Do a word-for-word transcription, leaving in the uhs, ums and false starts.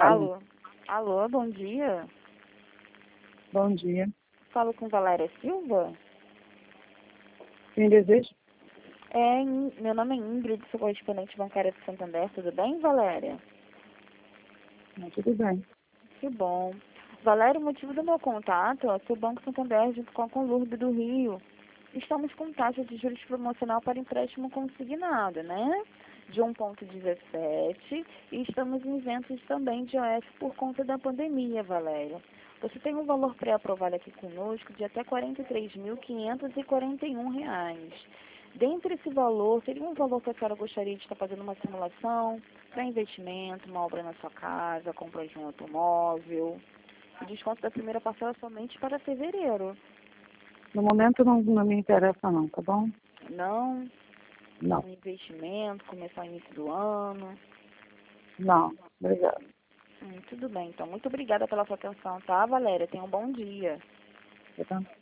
Alô? Alô, bom dia. Bom dia. Falo com Valéria Silva? Quem deseja? É, In- meu nome é Ingrid, sou correspondente bancária do Santander. Tudo bem, Valéria? Não, tudo bem. Que bom. Valéria, o motivo do meu contato é que o Banco Santander, junto com a Conlurb do Rio, estamos com taxa de juros promocional para empréstimo consignado, né? De um vírgula dezessete e estamos em eventos também de O F por conta da pandemia, Valéria. Você tem um valor pré-aprovado aqui conosco de até quarenta e três mil quinhentos e quarenta e um reais. Dentre esse valor, seria um valor que a senhora gostaria de estar fazendo uma simulação para investimento, uma obra na sua casa, compra de um automóvel. O desconto da primeira parcela somente para fevereiro. No momento não, não me interessa não, tá bom? Não, Não, um investimento, começar o início do ano. não. Obrigada. Hum, tudo bem, então. Muito obrigada pela sua atenção, tá, Valéria? Tenha um bom dia. Tá bom?